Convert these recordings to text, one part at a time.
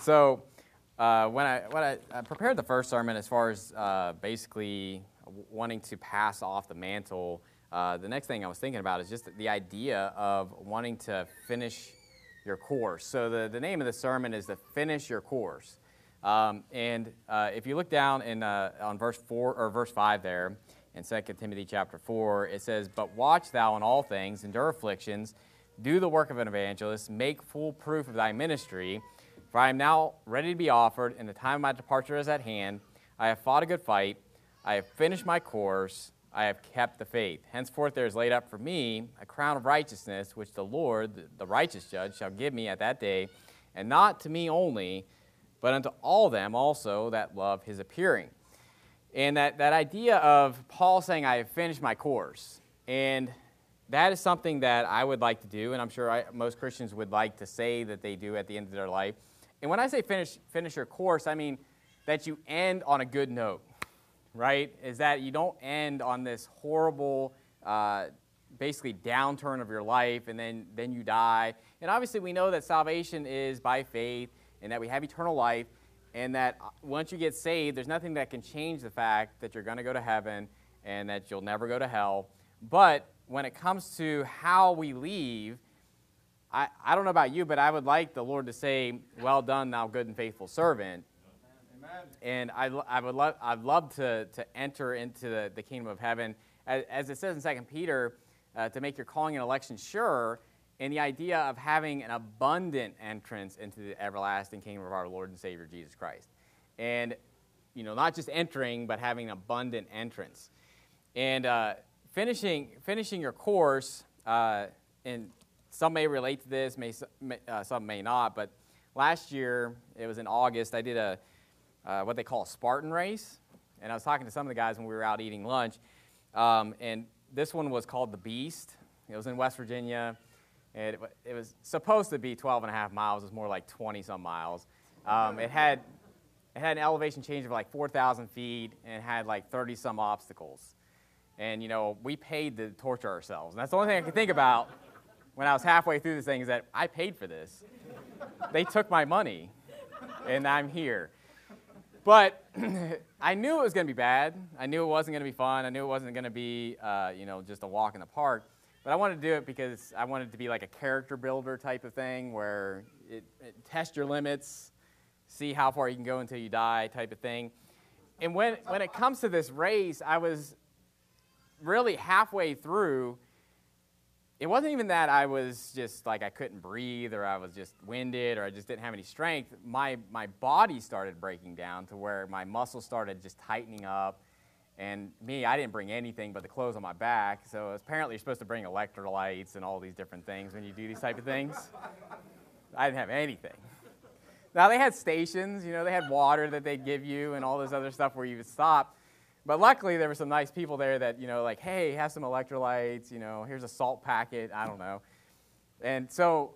So when I prepared the first sermon, as far as basically wanting to pass off the mantle, the next thing I was thinking about is just the idea of wanting to finish your course. So the name of the sermon is to finish your course. And if you look down in on verse 4 or verse 5 there in 2 Timothy chapter 4, it says, "But watch thou in all things, endure afflictions, do the work of an evangelist, make full proof of thy ministry. For I am now ready to be offered, and the time of my departure is at hand. I have fought a good fight. I have finished my course. I have kept the faith. Henceforth there is laid up for me a crown of righteousness, which the Lord, the righteous judge, shall give me at that day, and not to me only, but unto all them also that love his appearing." And that idea of Paul saying, "I have finished my course," and that is something that I would like to do, and I'm sure most Christians would like to say that they do at the end of their life. And when I say finish your course, I mean that you end on a good note, right? Is that you don't end on this horrible, basically downturn of your life, and then you die. And obviously we know that salvation is by faith, and that we have eternal life, and that once you get saved, there's nothing that can change the fact that you're going to go to heaven and that you'll never go to hell. But when it comes to how we leave, I don't know about you, but I would like the Lord to say, "Well done, thou good and faithful servant." Amen. And I'd love to enter into the kingdom of heaven, as it says in 2 Peter, to make your calling and election sure, and the idea of having an abundant entrance into the everlasting kingdom of our Lord and Savior Jesus Christ. And, not just entering, but having an abundant entrance. And finishing your course, and some may relate to this, some may not, but last year, it was in August, I did what they call a Spartan race, and I was talking to some of the guys when we were out eating lunch, and this one was called the Beast. It was in West Virginia, and it was supposed to be 12 and a half miles. It was more like 20-some miles. It had an elevation change of like 4,000 feet, and it had like 30-some obstacles. And, we paid to torture ourselves. And that's the only thing I could think about when I was halfway through this thing, is that I paid for this. They took my money, and I'm here. But I knew it was going to be bad. I knew it wasn't going to be fun. I knew it wasn't going to be, just a walk in the park. But I wanted to do it because I wanted it to be like a character builder type of thing, where it tests your limits, see how far you can go until you die type of thing. And when it comes to this race, I was really halfway through. It wasn't even that I was just like I couldn't breathe, or I was just winded, or I just didn't have any strength. My body started breaking down to where my muscles started just tightening up. And I didn't bring anything but the clothes on my back. So apparently you're supposed to bring electrolytes and all these different things when you do these type of things. I didn't have anything. Now, they had stations, they had water that they'd give you and all this other stuff where you would stop. But luckily, there were some nice people there that, like, "Hey, have some electrolytes, here's a salt packet," I don't know. And so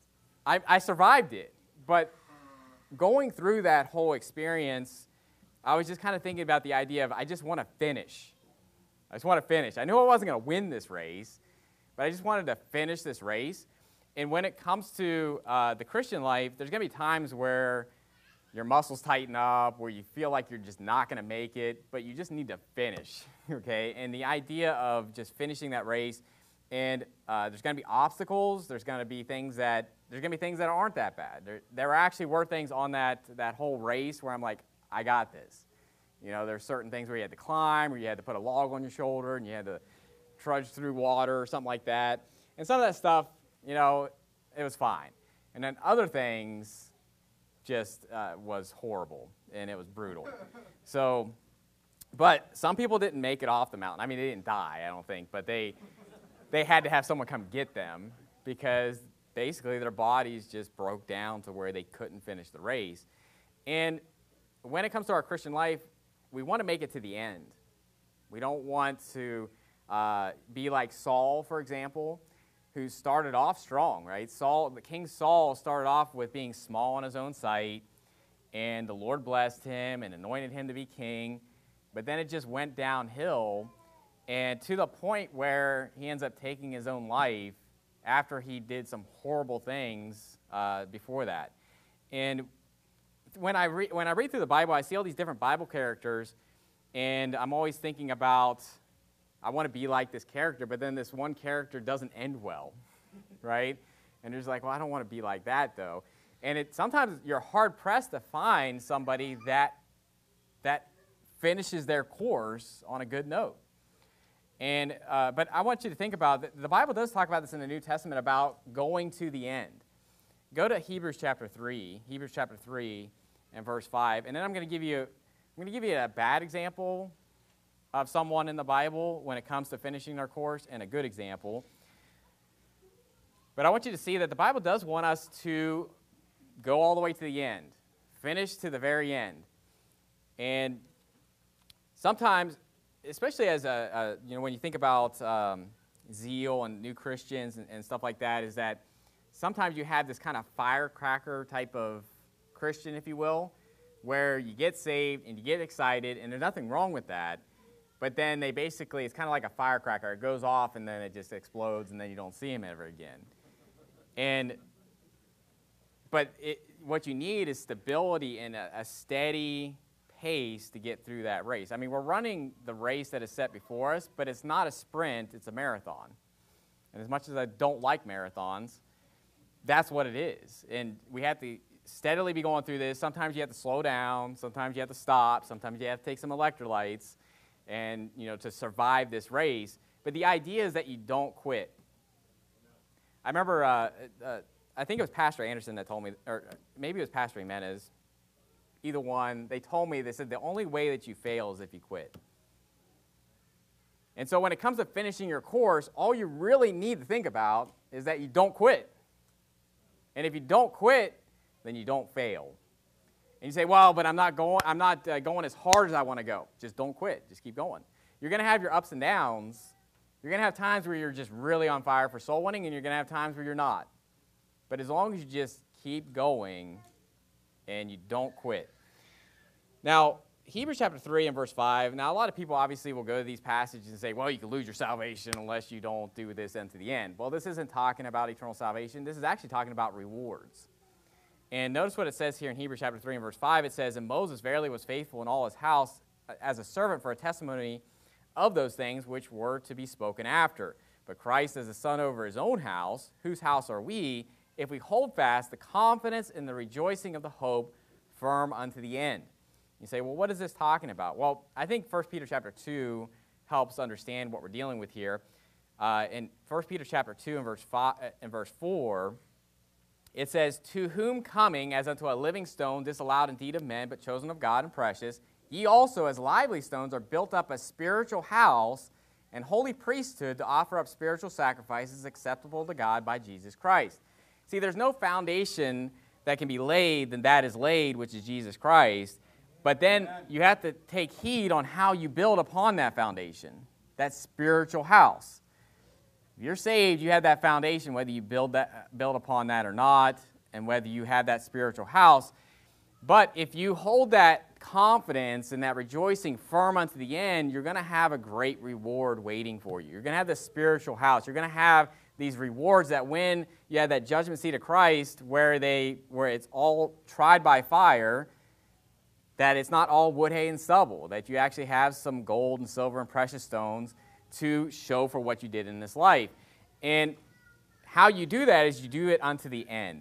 I survived it. But going through that whole experience, I was just kind of thinking about the idea of I just want to finish. I just want to finish. I knew I wasn't going to win this race, but I just wanted to finish this race. And when it comes to the Christian life, there's going to be times where your muscles tighten up, where you feel like you're just not going to make it, but you just need to finish, okay? And the idea of just finishing that race, and there's going to be obstacles, there's going to be things that aren't that bad. There actually were things on that whole race where I'm like, I got this. There's certain things where you had to climb, or you had to put a log on your shoulder, and you had to trudge through water or something like that. And some of that stuff, it was fine. And then other things just was horrible, and it was brutal. So, but some people didn't make it off the mountain. I mean, they didn't die, I don't think, but they had to have someone come get them, because basically their bodies just broke down to where they couldn't finish the race. And when it comes to our Christian life, we want to make it to the end. We don't want to be like Saul, for example, who started off strong, right? King Saul started off with being small in his own sight, and the Lord blessed him and anointed him to be king, but then it just went downhill, and to the point where he ends up taking his own life after he did some horrible things before that. And when I read through the Bible, I see all these different Bible characters, and I'm always thinking about, I want to be like this character, but then this one character doesn't end well, right? And you're just like, well, I don't want to be like that, though. And sometimes you're hard-pressed to find somebody that finishes their course on a good note. And but I want you to think about, the Bible does talk about this in the New Testament, about going to the end. Go to Hebrews chapter 3 and verse 5, and then I'm going to give you a bad example of someone in the Bible when it comes to finishing their course, and a good example. But I want you to see that the Bible does want us to go all the way to the end, finish to the very end. And sometimes, especially as when you think about zeal and new Christians and stuff like that, is that sometimes you have this kind of firecracker type of Christian, if you will, where you get saved and you get excited, and there's nothing wrong with that. But then it's kind of like a firecracker. It goes off and then it just explodes, and then you don't see him ever again. But what you need is stability and a steady pace to get through that race. I mean, we're running the race that is set before us, but it's not a sprint, it's a marathon. And as much as I don't like marathons, that's what it is. And we have to steadily be going through this. Sometimes you have to slow down, sometimes you have to stop, sometimes you have to take some electrolytes and to survive this race. But the idea is that you don't quit. I remember, I think it was Pastor Anderson that told me, or maybe it was Pastor Jimenez, either one. They told me, they said, the only way that you fail is if you quit. And so when it comes to finishing your course, all you really need to think about is that you don't quit. And if you don't quit, then you don't fail. And you say, well, but I'm not going as hard as I want to go. Just don't quit. Just keep going. You're going to have your ups and downs. You're going to have times where you're just really on fire for soul winning, and you're going to have times where you're not. But as long as you just keep going and you don't quit. Now, Hebrews chapter 3 and verse 5, now a lot of people obviously will go to these passages and say, well, you can lose your salvation unless you don't do this unto the end. Well, this isn't talking about eternal salvation. This is actually talking about rewards. And notice what it says here in Hebrews chapter 3 and verse 5. It says, and Moses verily was faithful in all his house as a servant for a testimony of those things which were to be spoken after. But Christ is the son over his own house, whose house are we, if we hold fast the confidence and the rejoicing of the hope firm unto the end. You say, well, what is this talking about? Well, I think 1 Peter chapter 2 helps understand what we're dealing with here. In 1 Peter chapter 2 and verse 4, it says, to whom coming as unto a living stone, disallowed indeed of men, but chosen of God and precious, ye also as lively stones are built up a spiritual house and holy priesthood to offer up spiritual sacrifices acceptable to God by Jesus Christ. See, there's no foundation that can be laid than that is laid, which is Jesus Christ. But then you have to take heed on how you build upon that foundation, that spiritual house. If you're saved, you have that foundation, whether you build upon that or not, and whether you have that spiritual house. But if you hold that confidence and that rejoicing firm unto the end, you're going to have a great reward waiting for you. You're going to have the spiritual house. You're going to have these rewards that when you have that judgment seat of Christ, where it's all tried by fire, that it's not all wood, hay, and stubble, that you actually have some gold and silver and precious stones to show for what you did in this life. And how you do that is you do it unto the end.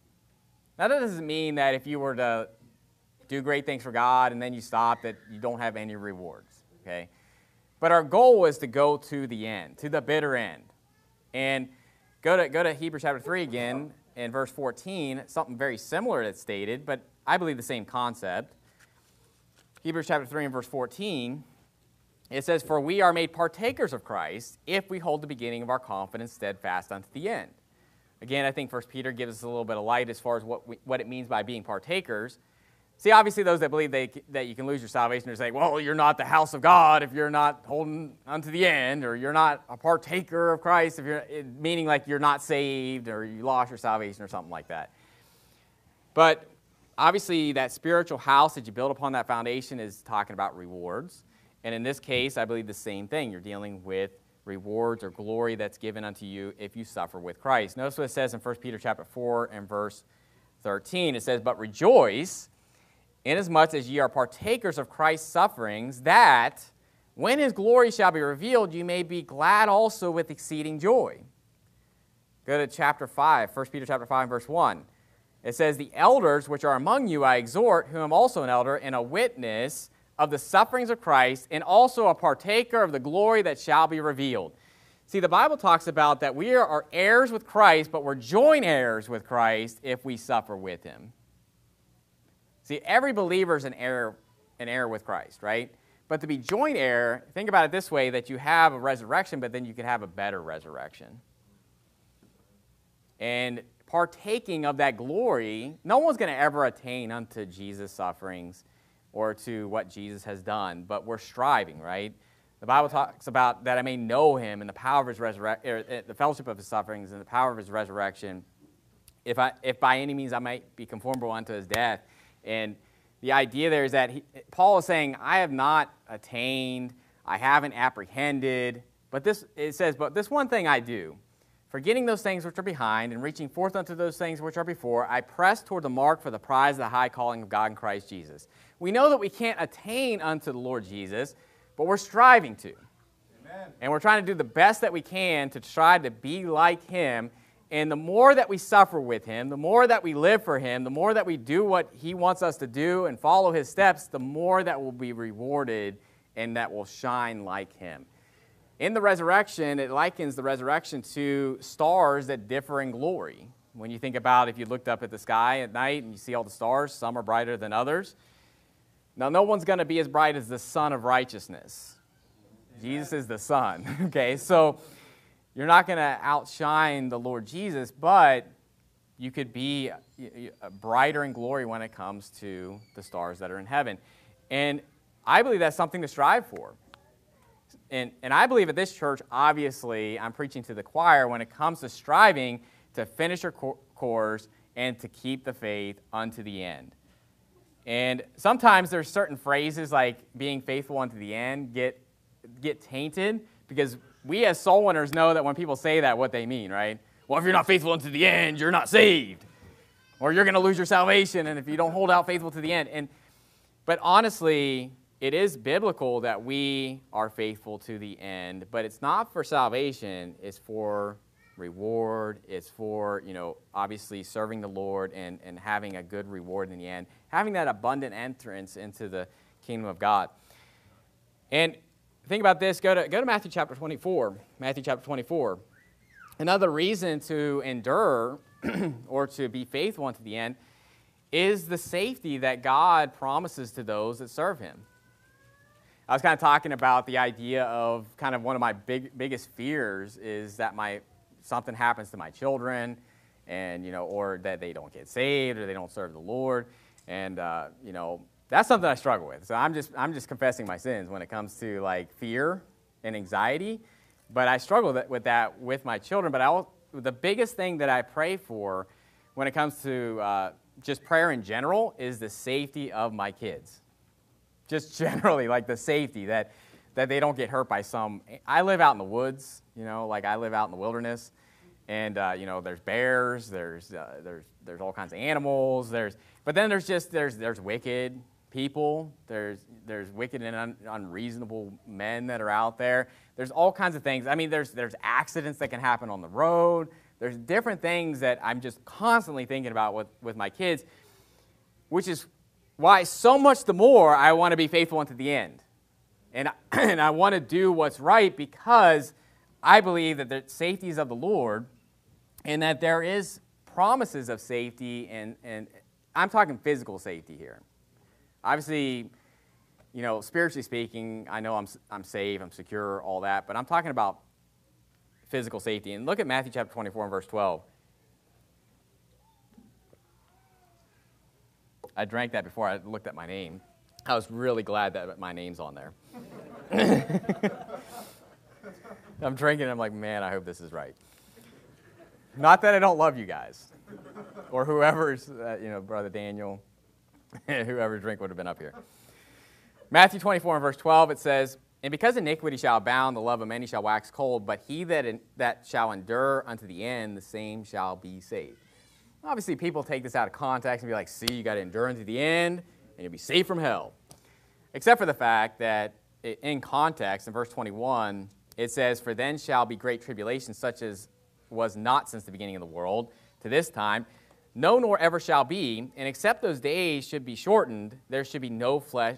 Now, that doesn't mean that if you were to do great things for God and then you stop, that you don't have any rewards, okay? But our goal is to go to the end, to the bitter end. And go to Hebrews chapter 3 again, in verse 14, something very similar that's stated, but I believe the same concept. Hebrews chapter 3 and verse 14, it says, for we are made partakers of Christ if we hold the beginning of our confidence steadfast unto the end. Again, I think 1 Peter gives us a little bit of light as far as what it means by being partakers. See, obviously those that believe that you can lose your salvation are saying, well, you're not the house of God if you're not holding unto the end, or you're not a partaker of Christ, meaning like you're not saved or you lost your salvation or something like that. But obviously that spiritual house that you build upon that foundation is talking about rewards. And in this case, I believe the same thing. You're dealing with rewards or glory that's given unto you if you suffer with Christ. Notice what it says in 1 Peter chapter 4 and verse 13. It says, but rejoice inasmuch as ye are partakers of Christ's sufferings, that when his glory shall be revealed, you may be glad also with exceeding joy. Go to chapter 5, 1 Peter chapter 5, verse 1. It says, the elders which are among you I exhort, whom am also an elder and a witness of the sufferings of Christ, and also a partaker of the glory that shall be revealed. See, the Bible talks about that we are heirs with Christ, but we're joint heirs with Christ if we suffer with him. See, every believer is an heir with Christ, right? But to be joint heir, think about it this way, that you have a resurrection, but then you could have a better resurrection. And partaking of that glory, no one's going to ever attain unto Jesus' sufferings or to what Jesus has done, but we're striving, right? The Bible talks about that I may know him and the power of his resurrection, the fellowship of his sufferings and the power of his resurrection, if by any means I might be conformable unto his death. And the idea there is that Paul is saying, I have not attained, I haven't apprehended, but this one thing I do, forgetting those things which are behind and reaching forth unto those things which are before, I press toward the mark for the prize of the high calling of God in Christ Jesus. We know that we can't attain unto the Lord Jesus, but we're striving to. Amen. And we're trying to do the best that we can to try to be like him. And the more that we suffer with him, the more that we live for him, the more that we do what he wants us to do and follow his steps, the more that will be rewarded and that will shine like him. In the resurrection, it likens the resurrection to stars that differ in glory. When you think about if you looked up at the sky at night and you see all the stars, some are brighter than others. Now, no one's going to be as bright as the Son of Righteousness. Amen. Jesus is the Son, okay? So you're not going to outshine the Lord Jesus, but you could be brighter in glory when it comes to the stars that are in heaven. And I believe that's something to strive for. And I believe at this church, obviously, I'm preaching to the choir when it comes to striving to finish your course and to keep the faith unto the end. And sometimes there's certain phrases like being faithful unto the end get tainted because we as soul winners know that when people say that, what they mean, right? Well, if you're not faithful unto the end, you're not saved. Or you're going to lose your salvation, and if you don't hold out faithful to the end. But honestly, it is biblical that we are faithful to the end, but it's not for salvation. It's for reward. It's for, obviously serving the Lord and having a good reward in the end, having that abundant entrance into the kingdom of God. And think about this. Go to Matthew chapter 24. Matthew chapter 24. Another reason to endure or to be faithful unto the end is the safety that God promises to those that serve him. I was kind of talking about the idea of kind of one of my biggest fears is that something happens to my children, and or that they don't get saved or they don't serve the Lord, and that's something I struggle with. So I'm just confessing my sins when it comes to like fear and anxiety, but I struggle with that with my children. But the biggest thing that I pray for when it comes to just prayer in general is the safety of my kids. Just generally, like the safety that they don't get hurt by some. I live out in the woods, I live out in the wilderness, and there's bears, there's all kinds of animals, but then there's wicked people, there's wicked and unreasonable men that are out there. There's all kinds of things. I mean, there's accidents that can happen on the road. There's different things that I'm just constantly thinking about with my kids, which is why so much the more I want to be faithful unto the end. And I want to do what's right because I believe that the safety is of the Lord and that there is promises of safety, and I'm talking physical safety here. Obviously, spiritually speaking, I know I'm safe, I'm secure, all that, but I'm talking about physical safety. And look at Matthew chapter 24 and verse 12. I drank that before I looked at my name. I was really glad that my name's on there. I'm drinking, and I'm like, man, I hope this is right. Not that I don't love you guys, or whoever's, Brother Daniel, whoever's drink would have been up here. Matthew 24 and verse 12, it says, and because iniquity shall abound, the love of many shall wax cold, but he that shall endure unto the end, the same shall be saved. Obviously, people take this out of context and be like, see, you got to endure unto the end. and you'll be saved from hell. Except for the fact that in context, in verse 21, it says, "For then shall be great tribulation, such as was not since the beginning of the world to this time, no nor ever shall be, and except those days should be shortened, there should no flesh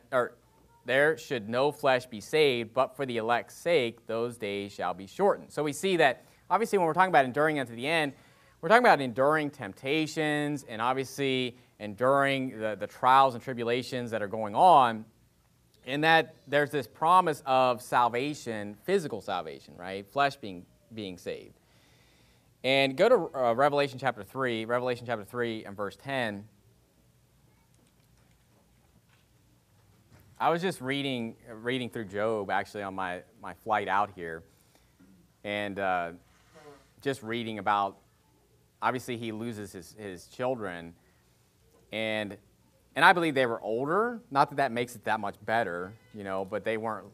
be saved, but for the elect's sake those days shall be shortened." So we see that obviously when we're talking about enduring unto the end, we're talking about enduring temptations and obviously enduring the trials and tribulations that are going on, and that there's this promise of salvation, physical salvation, right? Flesh being saved. And go to Revelation chapter 3 and verse 10. I was just reading through Job, actually, on my flight out here, and just reading about, obviously, he loses his children, and I believe they were older. Not that makes it that much better, but they weren't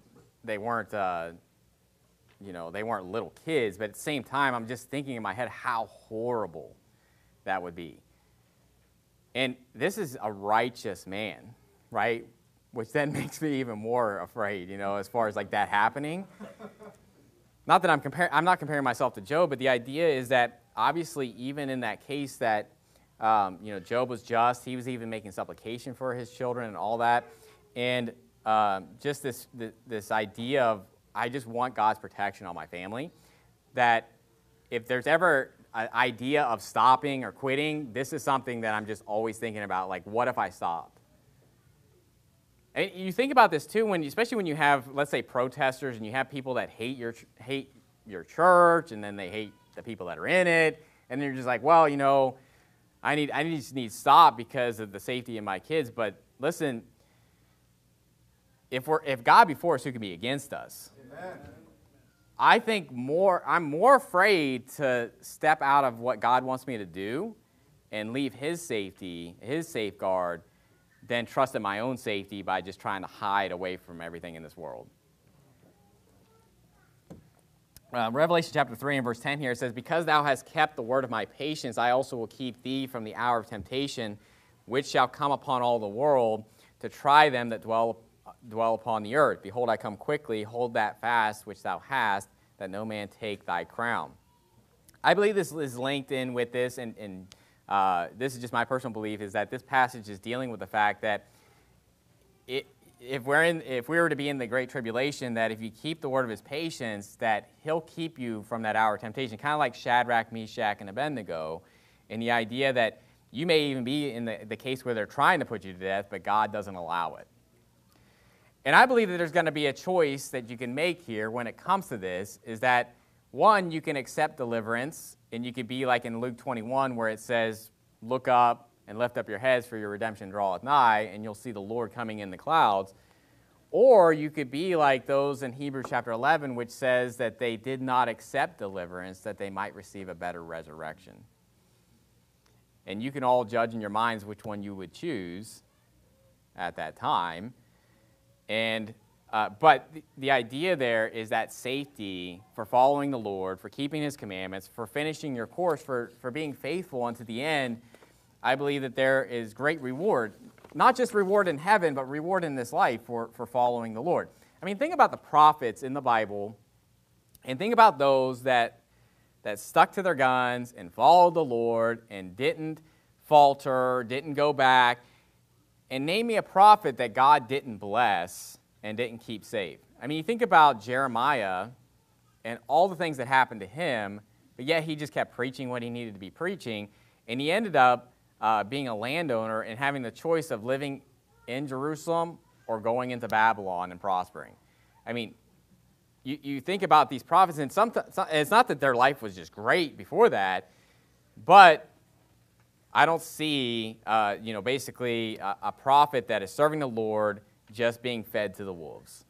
little kids. But at the same time, I'm just thinking in my head how horrible that would be. And this is a righteous man, right? Which then makes me even more afraid, as far as like that happening. Not that I'm not comparing myself to Job, but the idea is that obviously even in that case that, Job was just, he was even making supplication for his children and all that. And just this idea of, I just want God's protection on my family, that if there's ever an idea of stopping or quitting, this is something that I'm just always thinking about, like, what if I stopped? And you think about this too, especially when you have, let's say, protesters, and you have people that hate your church, and then they hate the people that are in it, and you're just like, well, I just need to stop because of the safety of my kids. But listen, if God be for us, who can be against us? Amen. I'm more afraid to step out of what God wants me to do and leave His safety, His safeguard, than trust in my own safety by just trying to hide away from everything in this world. Revelation chapter 3 and verse 10 here, it says, "Because thou hast kept the word of my patience, I also will keep thee from the hour of temptation, which shall come upon all the world, to try them that dwell upon the earth. Behold, I come quickly. Hold that fast which thou hast, that no man take thy crown." I believe this is linked in with this, and this is just my personal belief, is that this passage is dealing with the fact that if we were to be in the Great Tribulation, that if you keep the word of His patience, that He'll keep you from that hour of temptation, kind of like Shadrach, Meshach, and Abednego, and the idea that you may even be in the case where they're trying to put you to death, but God doesn't allow it. And I believe that there's going to be a choice that you can make here when it comes to this, is that, one, you can accept deliverance, and you could be like in Luke 21, where it says, "Look up and lift up your heads, for your redemption draweth nigh," and you'll see the Lord coming in the clouds. Or you could be like those in Hebrews chapter 11, which says that they did not accept deliverance, that they might receive a better resurrection. And you can all judge in your minds which one you would choose at that time. And but the idea there is that safety for following the Lord, for keeping His commandments, for finishing your course, for being faithful unto the end. I believe that there is great reward, not just reward in heaven, but reward in this life for following the Lord. I mean, think about the prophets in the Bible, and think about those that stuck to their guns and followed the Lord and didn't falter, didn't go back. And name me a prophet that God didn't bless and didn't keep safe. I mean, you think about Jeremiah and all the things that happened to him, but yet he just kept preaching what he needed to be preaching, and he ended up being a landowner and having the choice of living in Jerusalem or going into Babylon and prospering. I mean, you think about these prophets, and it's not that their life was just great before that, but I don't see, basically a prophet that is serving the Lord just being fed to the wolves.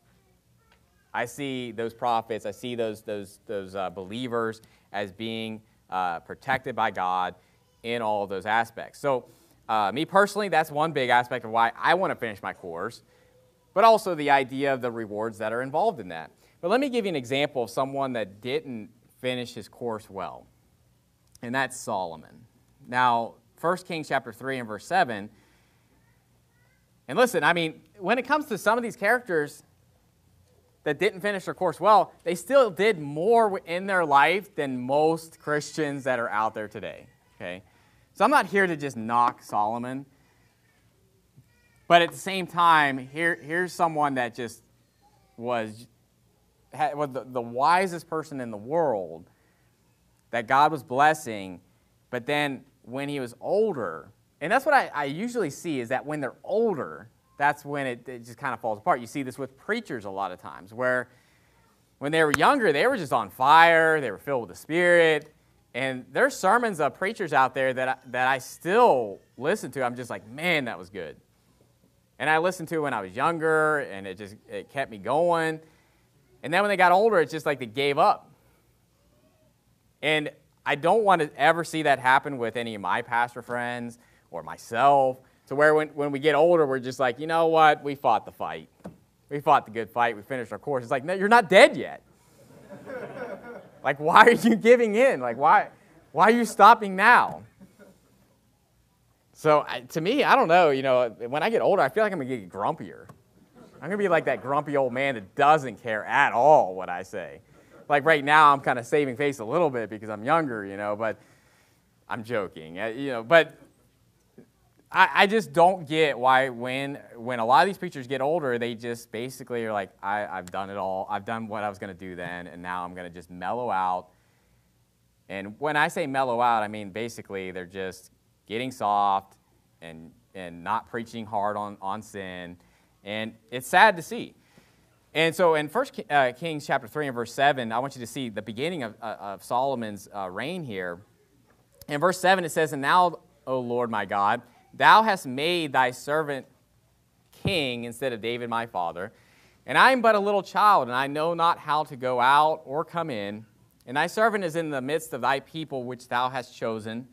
I see those prophets, I see those believers as being protected by God in all of those aspects. So, me personally, that's one big aspect of why I want to finish my course, but also the idea of the rewards that are involved in that. But let me give you an example of someone that didn't finish his course well, and that's Solomon. Now, 1 Kings chapter 3 and verse 7, And listen, I mean, when it comes to some of these characters that didn't finish their course well, they still did more in their life than most Christians that are out there today, okay? So I'm not here to just knock Solomon, but at the same time, here's someone that just was the wisest person in the world that God was blessing, but then when he was older, and that's what I usually see is that when they're older, that's when it just kind of falls apart. You see this with preachers a lot of times, where when they were younger, they were just on fire, they were filled with the Spirit, and there's sermons of preachers out there that I still listen to. I'm just like, man, that was good. And I listened to it when I was younger, and it kept me going. And then when they got older, it's just like they gave up. And I don't want to ever see that happen with any of my pastor friends or myself, to where when we get older, we're just like, you know what, we fought the fight. We fought the good fight. We finished our course. It's like, no, you're not dead yet. Like, why are you giving in? Like, why are you stopping now? So to me, I don't know, when I get older, I feel like I'm going to get grumpier. I'm going to be like that grumpy old man that doesn't care at all what I say. Like right now, I'm kind of saving face a little bit because I'm younger, but I'm joking. But I just don't get why when a lot of these preachers get older, they just basically are like, I've done it all. I've done what I was going to do then, and now I'm going to just mellow out. And when I say mellow out, I mean basically they're just getting soft and not preaching hard on sin. And it's sad to see. And so in 1 Kings chapter 3 and verse 7, I want you to see the beginning of Solomon's reign here. In verse 7 it says, "And now, O Lord my God, thou hast made thy servant king instead of David my father. And I am but a little child, and I know not how to go out or come in. And thy servant is in the midst of thy people which thou hast chosen,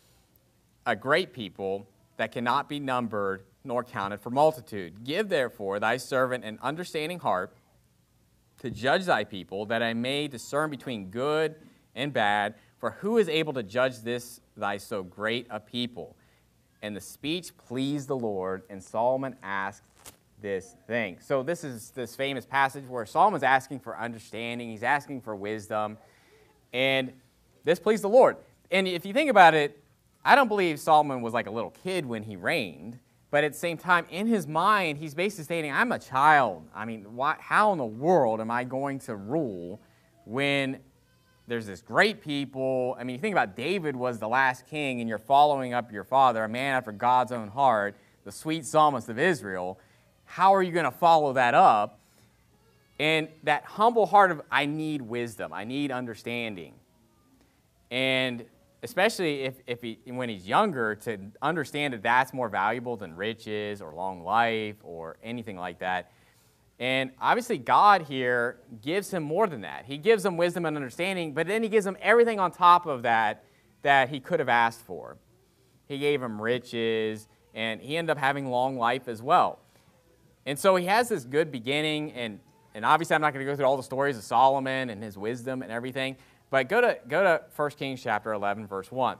a great people that cannot be numbered nor counted for multitude. Give therefore thy servant an understanding heart to judge thy people, that I may discern between good and bad. For who is able to judge this thy so great a people?" And the speech pleased the Lord, and Solomon asked this thing. So this is this famous passage where Solomon's asking for understanding. He's asking for wisdom. And this pleased the Lord. And if you think about it, I don't believe Solomon was like a little kid when he reigned. But at the same time, in his mind, he's basically stating, I'm a child. I mean, how in the world am I going to rule when there's this great people? I mean, you think about David was the last king, and you're following up your father, a man after God's own heart, the sweet psalmist of Israel. How are you going to follow that up? And that humble heart of, I need wisdom, I need understanding. And especially when he's younger, to understand that that's more valuable than riches or long life or anything like that. And obviously God here gives him more than that. He gives him wisdom and understanding, but then he gives him everything on top of that he could have asked for. He gave him riches, and he ended up having long life as well. And so he has this good beginning, and obviously I'm not going to go through all the stories of Solomon and his wisdom and everything, but go to 1 Kings chapter 11, verse 1.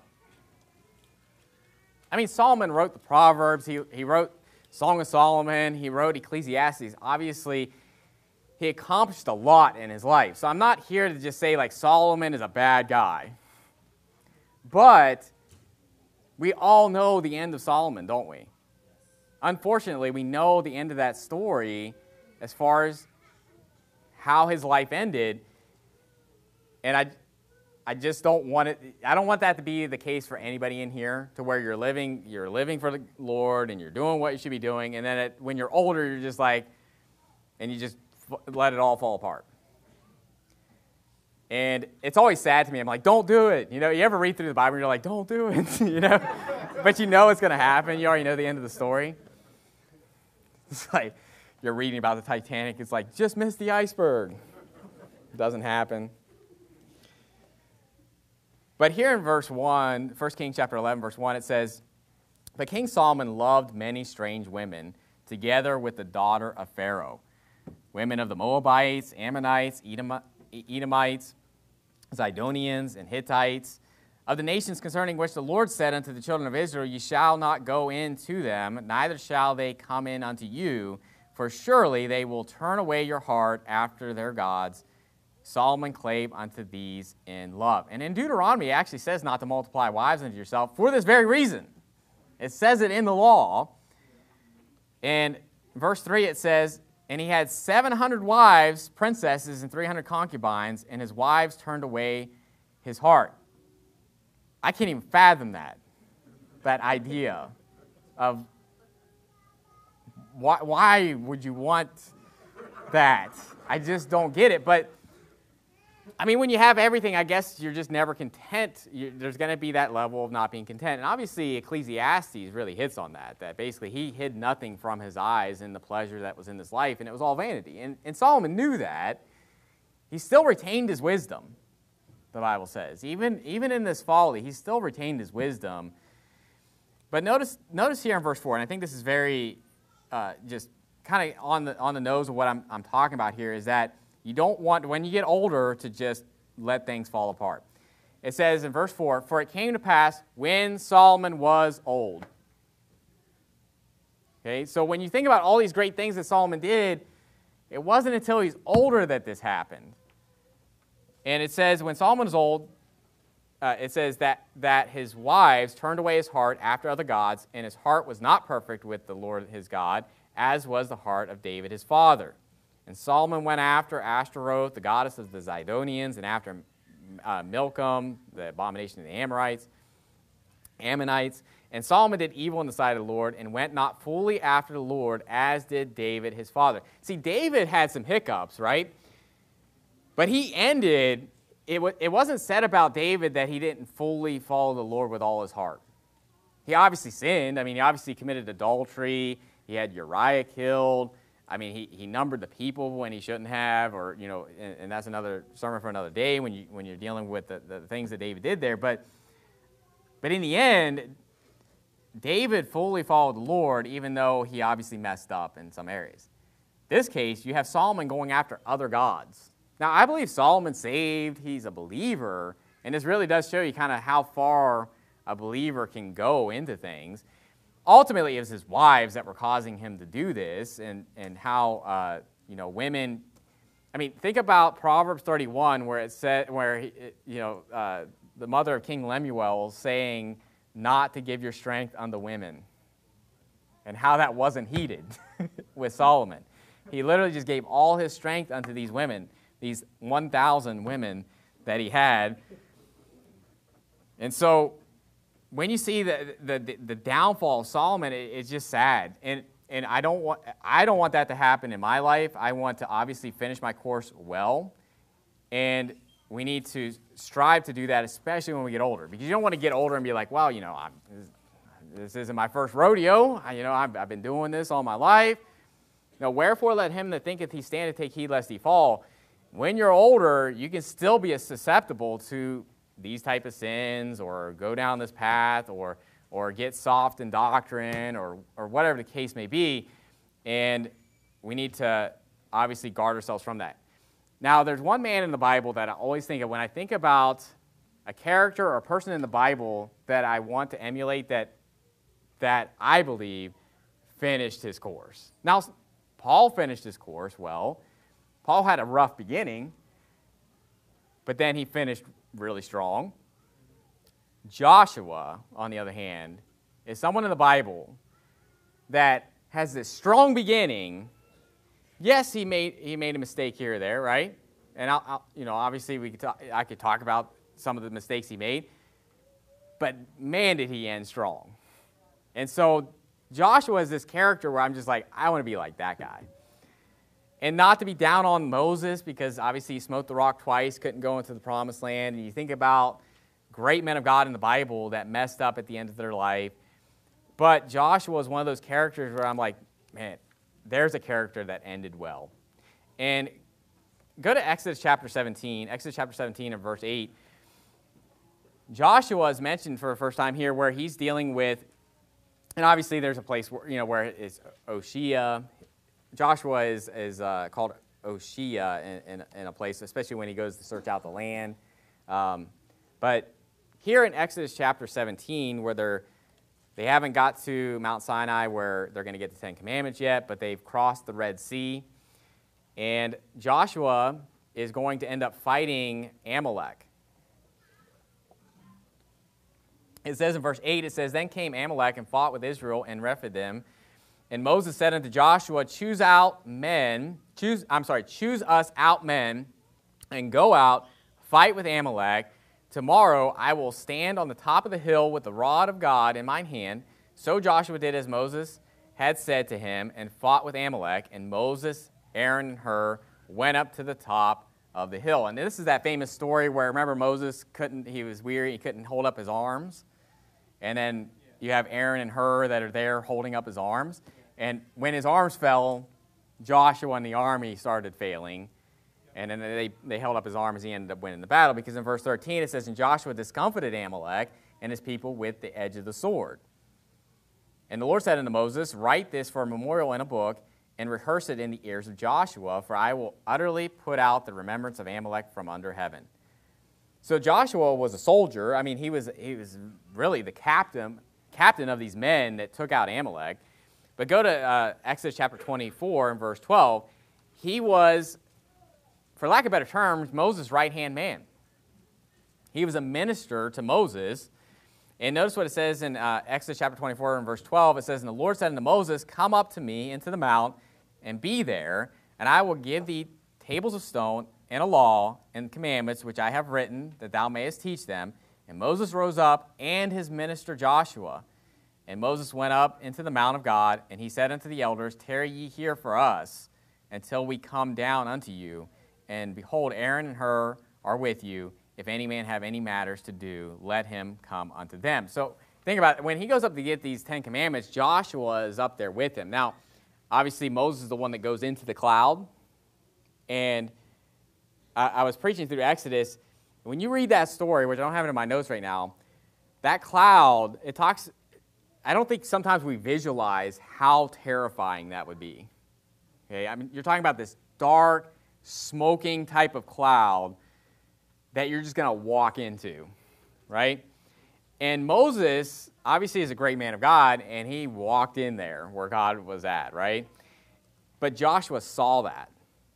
I mean, Solomon wrote the Proverbs. He wrote Song of Solomon. He wrote Ecclesiastes. Obviously, he accomplished a lot in his life. So I'm not here to just say, like, Solomon is a bad guy. But we all know the end of Solomon, don't we? Unfortunately, we know the end of that story as far as how his life ended. And I just don't want it. I don't want that to be the case for anybody in here, to where you're living for the Lord and you're doing what you should be doing, and then when you're older, you're just like, and you just let it all fall apart. And it's always sad to me. I'm like, don't do it. You ever read through the Bible and you're like, don't do it, But you know it's going to happen. You already know the end of the story. It's like you're reading about the Titanic. It's like, just missed the iceberg. It doesn't happen. But here in verse 1, 1 Kings chapter 11, verse 1, it says, "But King Solomon loved many strange women, together with the daughter of Pharaoh, women of the Moabites, Ammonites, Edomites, Zidonians, and Hittites, of the nations concerning which the Lord said unto the children of Israel, ye shall not go in to them, neither shall they come in unto you, for surely they will turn away your heart after their gods. Solomon clave unto these in love. And in Deuteronomy, it actually says not to multiply wives unto yourself for this very reason. It says it in the law. And verse 3 it says, and he had 700 wives, princesses, and 300 concubines, and his wives turned away his heart. I can't even fathom that idea of why would you want that? I just don't get it. But, I mean, when you have everything, I guess you're just never content. There's going to be that level of not being content. And obviously, Ecclesiastes really hits on that basically he hid nothing from his eyes in the pleasure that was in this life, and it was all vanity. And Solomon knew that. He still retained his wisdom, the Bible says. Even in this folly, he still retained his wisdom. But notice here in verse 4, and I think this is very just kind of on the nose of what I'm talking about here, is that you don't want, when you get older, to just let things fall apart. It says in verse 4, for it came to pass when Solomon was old. Okay, so when you think about all these great things that Solomon did, it wasn't until he's older that this happened. And it says, when Solomon was old, it says that his wives turned away his heart after other gods, and his heart was not perfect with the Lord his God, as was the heart of David his father. And Solomon went after Ashtaroth, the goddess of the Zidonians, and after Milcom, the abomination of the Ammonites. And Solomon did evil in the sight of the Lord, and went not fully after the Lord, as did David his father. See, David had some hiccups, right? But he ended, it wasn't said about David that he didn't fully follow the Lord with all his heart. He obviously sinned. I mean, he obviously committed adultery. He had Uriah killed. I mean, he numbered the people when he shouldn't have, or, you know, and that's another sermon for another day when you're dealing with the things that David did there. But in the end, David fully followed the Lord, even though he obviously messed up in some areas. This case, you have Solomon going after other gods. Now, I believe Solomon's saved. He's a believer. And this really does show you kind of how far a believer can go into things. Ultimately, it was his wives that were causing him to do this, and how, women... I mean, think about Proverbs 31, where it said, the mother of King Lemuel saying not to give your strength unto women, and how that wasn't heeded with Solomon. He literally just gave all his strength unto these women, these 1,000 women that he had. And so when you see the downfall of Solomon, it's just sad. And I don't want that to happen in my life. I want to obviously finish my course well. And we need to strive to do that, especially when we get older. Because you don't want to get older and be like, well, this isn't my first rodeo. I've been doing this all my life. Wherefore let him that thinketh he standeth take heed lest he fall. When you're older, you can still be susceptible to these type of sins, or go down this path, or get soft in doctrine, or whatever the case may be. And we need to obviously guard ourselves from that. Now, there's one man in the Bible that I always think of when I think about a character or a person in the Bible that I want to emulate, that I believe finished his course. Now, Paul finished his course well. Paul had a rough beginning, but then he finished really strong. Joshua, on the other hand, is someone in the Bible that has this strong beginning. Yes, he made a mistake here or there, right? And obviously I could talk about some of the mistakes he made, but man, did he end strong. And so Joshua is this character where I'm just like, I want to be like that guy. And not to be down on Moses, because obviously he smote the rock twice, couldn't go into the promised land. And you think about great men of God in the Bible that messed up at the end of their life. But Joshua is one of those characters where I'm like, man, there's a character that ended well. And go to Exodus chapter 17. Exodus chapter 17 and verse 8. Joshua is mentioned for the first time here, where he's dealing with, and obviously there's a place where it's Oshea. Joshua is called Oshea in a place, especially when he goes to search out the land. But here in Exodus chapter 17, where they haven't got to Mount Sinai where they're going to get the Ten Commandments yet, but they've crossed the Red Sea. And Joshua is going to end up fighting Amalek. It says in verse 8, it says, "Then came Amalek and fought with Israel and Rephidim. And Moses said unto Joshua, choose us out men, and go out, fight with Amalek. Tomorrow I will stand on the top of the hill with the rod of God in mine hand." So Joshua did as Moses had said to him, and fought with Amalek. And Moses, Aaron, and Hur went up to the top of the hill. And this is that famous story where, remember, Moses he was weary, he couldn't hold up his arms. And then you have Aaron and Hur that are there holding up his arms. And when his arms fell, Joshua and the army started failing. And then they held up his arms, and he ended up winning the battle. Because in verse 13 it says, "And Joshua discomfited Amalek and his people with the edge of the sword. And the Lord said unto Moses, write this for a memorial in a book, and rehearse it in the ears of Joshua, for I will utterly put out the remembrance of Amalek from under heaven." So Joshua was a soldier. I mean, he was really the captain of these men that took out Amalek. But go to Exodus chapter 24 and verse 12. He was, for lack of better terms, Moses' right-hand man. He was a minister to Moses. And notice what it says in Exodus chapter 24 and verse 12. It says, "And the Lord said unto Moses, come up to me into the mount, and be there, and I will give thee tables of stone, and a law, and commandments, which I have written, that thou mayest teach them. And Moses rose up, and his minister Joshua. And Moses went up into the mount of God, and he said unto the elders, tarry ye here for us, until we come down unto you. And behold, Aaron and Hur are with you. If any man have any matters to do, let him come unto them." So think about it. When he goes up to get these 10 commandments, Joshua is up there with him. Now, obviously, Moses is the one that goes into the cloud. And I was preaching through Exodus. When you read that story, which I don't have it in my notes right now, that cloud, it talks, I don't think sometimes we visualize how terrifying that would be. Okay, I mean, you're talking about this dark, smoking type of cloud that you're just going to walk into, right? And Moses, obviously, is a great man of God, and he walked in there where God was at, right? But Joshua saw that.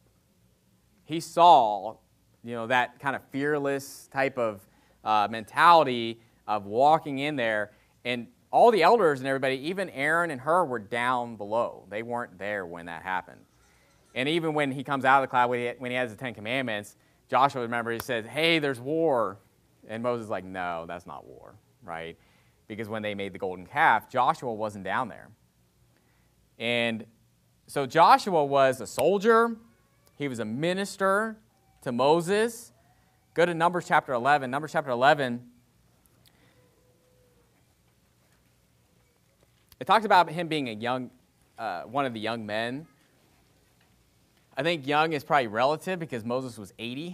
He saw, that kind of fearless type of mentality of walking in there. And all the elders and everybody, even Aaron and Hur, were down below. They weren't there when that happened. And even when he comes out of the cloud, when he has the 10 Commandments, Joshua, remember, he says, hey, there's war. And Moses is like, no, that's not war, right? Because when they made the golden calf, Joshua wasn't down there. And so Joshua was a soldier. He was a minister to Moses. Go to Numbers chapter 11. Numbers chapter 11. It talks about him being one of the young men. I think young is probably relative because Moses was 80.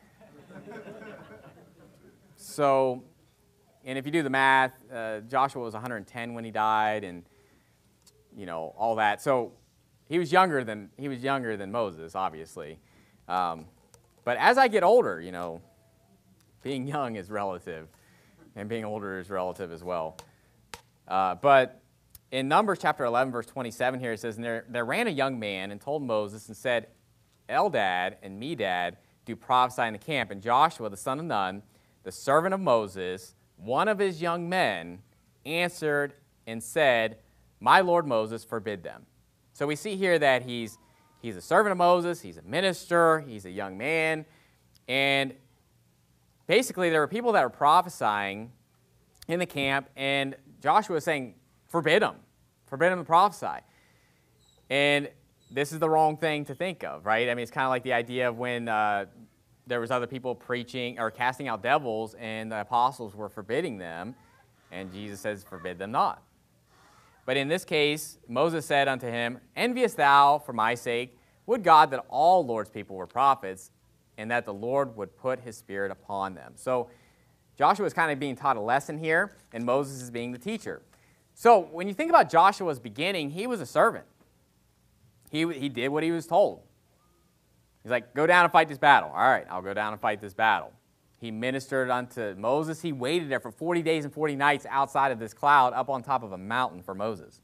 So, and if you do the math, Joshua was 110 when he died, and all that. So he was younger than Moses, obviously. But as I get older, being young is relative, and being older is relative as well. But in Numbers chapter 11, verse 27 here, it says, "And there ran a young man and told Moses and said, Eldad and Medad do prophesy in the camp. And Joshua, the son of Nun, the servant of Moses, one of his young men, answered and said, My lord Moses, forbid them." So we see here that he's a servant of Moses, he's a minister, he's a young man. And basically there were people that were prophesying in the camp, and Joshua was saying, forbid them to prophesy. And this is the wrong thing to think of, right? I mean, it's kind of like the idea of when there was other people preaching or casting out devils, and the apostles were forbidding them, and Jesus says, forbid them not. But in this case, Moses said unto him, Enviest thou for my sake? Would God that all Lord's people were prophets, and that the Lord would put his spirit upon them. So Joshua is kind of being taught a lesson here, and Moses is being the teacher. So when you think about Joshua's beginning, he was a servant. He did what he was told. He's like, go down and fight this battle. All right, I'll go down and fight this battle. He ministered unto Moses. He waited there for 40 days and 40 nights outside of this cloud up on top of a mountain for Moses.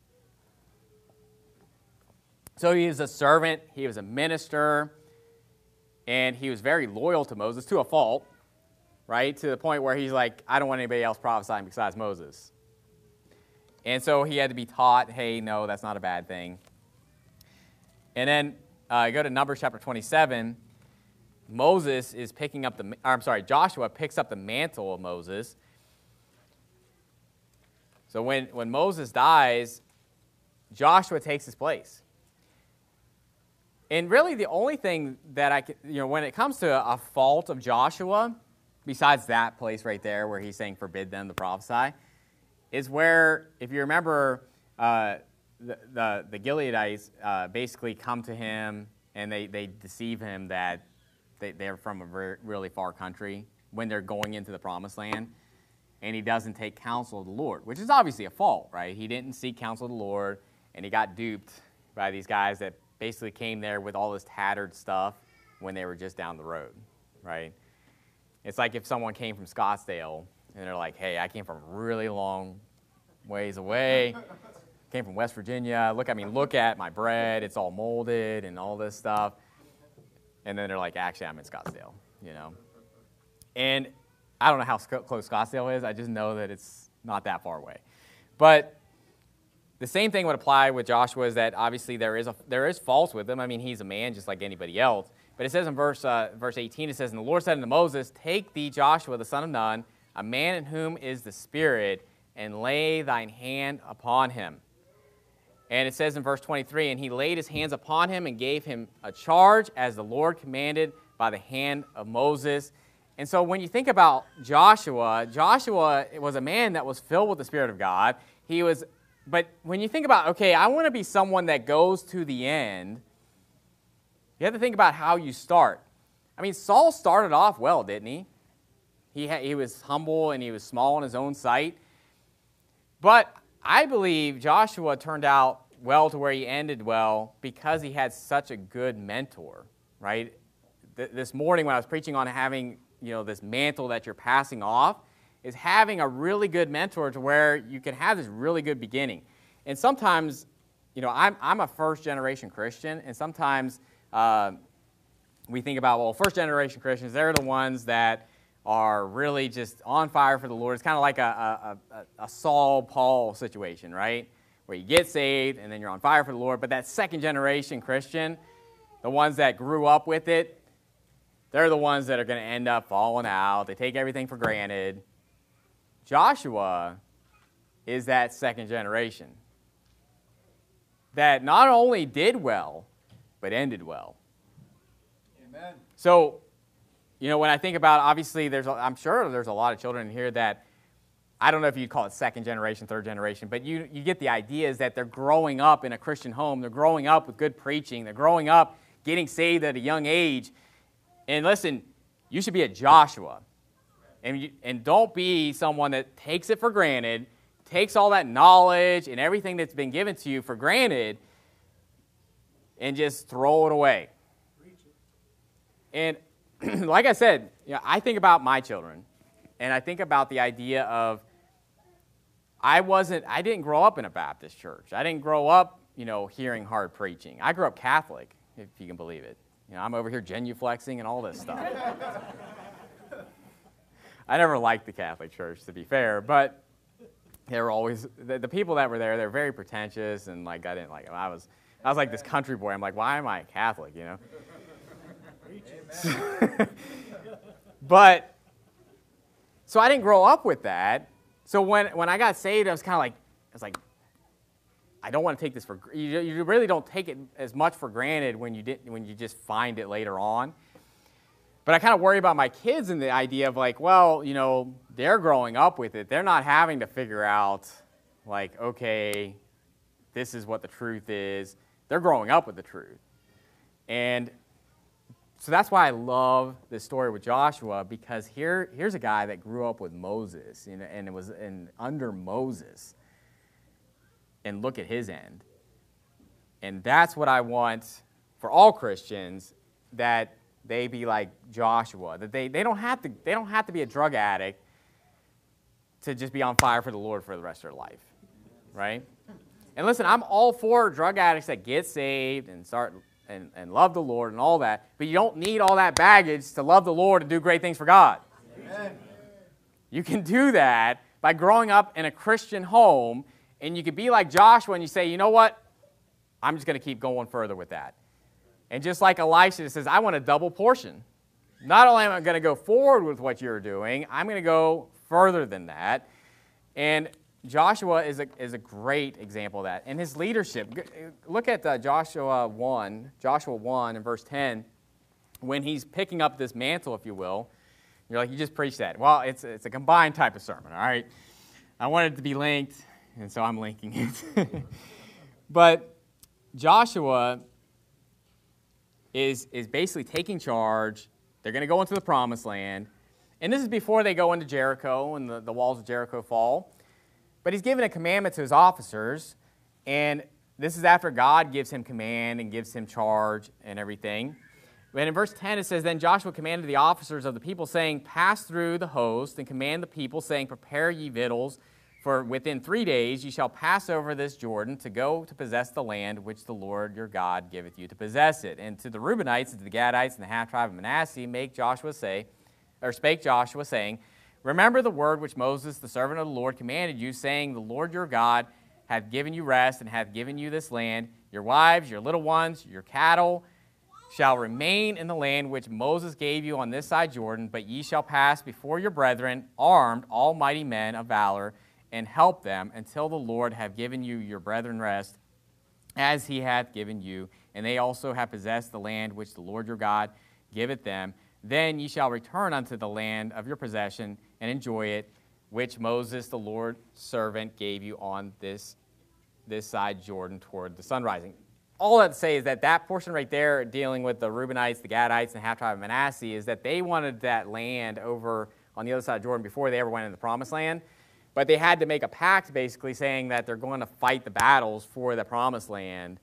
So he was a servant, he was a minister, and he was very loyal to Moses to a fault, right? To the point where he's like, I don't want anybody else prophesying besides Moses. And so he had to be taught, hey, no, that's not a bad thing. And then go to Numbers chapter 27. Joshua picks up the mantle of Moses. So when Moses dies, Joshua takes his place. And really the only thing that when it comes to a fault of Joshua, besides that place right there where he's saying forbid them to prophesy, is where, if you remember, the Gileadites basically come to him and they deceive him that they're from a really far country when they're going into the promised land, and he doesn't take counsel of the Lord, which is obviously a fault, right? He didn't seek counsel of the Lord, and he got duped by these guys that basically came there with all this tattered stuff when they were just down the road, right? It's like if someone came from Scottsdale and they're like, hey, I came from a really long ways away, came from West Virginia, look at my bread, it's all molded and all this stuff. And then they're like, actually, I'm in Scottsdale, And I don't know how close Scottsdale is. I just know that it's not that far away. But the same thing would apply with Joshua, is that obviously there is faults with him. I mean, he's a man just like anybody else. But it says in verse 18, it says, and the Lord said unto Moses, take thee Joshua the son of Nun, a man in whom is the Spirit, and lay thine hand upon him. And it says in verse 23, and he laid his hands upon him and gave him a charge as the Lord commanded by the hand of Moses. And so when you think about Joshua was a man that was filled with the Spirit of God. But when you think about, okay, I want to be someone that goes to the end, you have to think about how you start. I mean, Saul started off well, didn't he? He was humble and he was small in his own sight. But I believe Joshua turned out well to where he ended well because he had such a good mentor, right? This morning when I was preaching on having, this mantle that you're passing off, is having a really good mentor to where you can have this really good beginning. And sometimes, I'm a first-generation Christian, and sometimes we think about, well, first-generation Christians, they're the ones that are really just on fire for the Lord. It's kind of like a Saul-Paul situation, right? Where you get saved, and then you're on fire for the Lord. But that second-generation Christian, the ones that grew up with it, they're the ones that are going to end up falling out. They take everything for granted. Joshua is that second generation that not only did well, but ended well. Amen. So, when I think about, obviously, I'm sure there's a lot of children here that, I don't know if you'd call it second generation, third generation, but you get the idea is that they're growing up in a Christian home. They're growing up with good preaching. They're growing up getting saved at a young age. And listen, you should be a Joshua. And don't be someone that takes it for granted, takes all that knowledge and everything that's been given to you for granted, and just throw it away. And like I said, I think about my children, and I think about the idea of I didn't grow up in a Baptist church. I didn't grow up, hearing hard preaching. I grew up Catholic, if you can believe it. I'm over here genuflexing and all this stuff. I never liked the Catholic Church, to be fair, but they were always, the people that were there, they're very pretentious, and I didn't like them. I was like this country boy. I'm like, why am I a Catholic, But, so I didn't grow up with that. So when I got saved, I was like, I don't want to take this for, you really don't take it as much for granted when you just find it later on. But I kind of worry about my kids and the idea of they're growing up with it. They're not having to figure out, okay, this is what the truth is. They're growing up with the truth. And so that's why I love this story with Joshua, because here's a guy that grew up with Moses, and it was under Moses. And look at his end. And that's what I want for all Christians, that they be like Joshua, that they don't have to be a drug addict to just be on fire for the Lord for the rest of their life, right? And listen, I'm all for drug addicts that get saved and start and love the Lord and all that, but you don't need all that baggage to love the Lord and do great things for God. Amen. You can do that by growing up in a Christian home, and you can be like Joshua and you say, you know what? I'm just going to keep going further with that. And just like Elisha says, I want a double portion. Not only am I going to go forward with what you're doing, I'm going to go further than that. And Joshua is a great example of that. And his leadership, look at Joshua 1 and verse 10, when he's picking up this mantle, if you will. You're like, you just preached that. Well, it's a combined type of sermon, all right? I wanted it to be linked, and so I'm linking it. But Joshua is basically taking charge. They're going to go into the promised land. And this is before they go into Jericho and the walls of Jericho fall. But he's given a commandment to his officers, and this is after God gives him command and gives him charge and everything. And in verse 10 it says, Then Joshua commanded the officers of the people, saying, Pass through the host, and command the people, saying, Prepare ye victuals, for within 3 days ye shall pass over this Jordan to go to possess the land which the Lord your God giveth you to possess it. And to the Reubenites, and to the Gadites, and the half-tribe of Manasseh, spake Joshua, saying, Remember the word which Moses, the servant of the Lord, commanded you, saying, The Lord your God hath given you rest, and hath given you this land. Your wives, your little ones, your cattle shall remain in the land which Moses gave you on this side Jordan, but ye shall pass before your brethren, armed, all mighty men of valor, and help them until the Lord have given you your brethren rest, as he hath given you. And they also have possessed the land which the Lord your God giveth them. Then ye shall return unto the land of your possession, and enjoy it, which Moses, the Lord's servant, gave you on this side Jordan toward the sun rising. All that to say is that portion right there, dealing with the Reubenites, the Gadites, and the half-tribe of Manasseh, is that they wanted that land over on the other side of Jordan before they ever went into the promised land. But they had to make a pact, basically, saying that they're going to fight the battles for the promised land,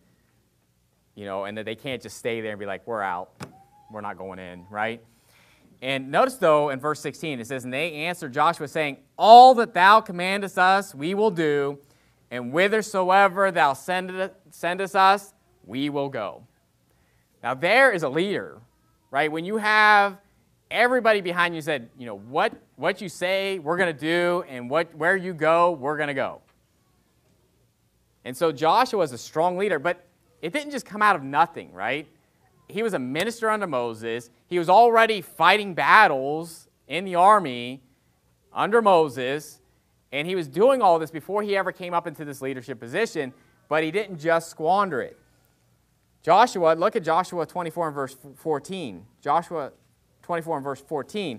and that they can't just stay there and be like, we're out, we're not going in, right? And notice, though, in verse 16, it says, And they answered Joshua, saying, All that thou commandest us, we will do, and whithersoever thou sendest us, we will go. Now, there is a leader, right? When you have everybody behind you said, what you say, we're going to do, and where you go, we're going to go. And so Joshua was a strong leader, but it didn't just come out of nothing, right? He was a minister under Moses. He was already fighting battles in the army under Moses, and he was doing all this before he ever came up into this leadership position, but he didn't just squander it. Look at Joshua 24 and verse 14. Joshua 24 and verse 14.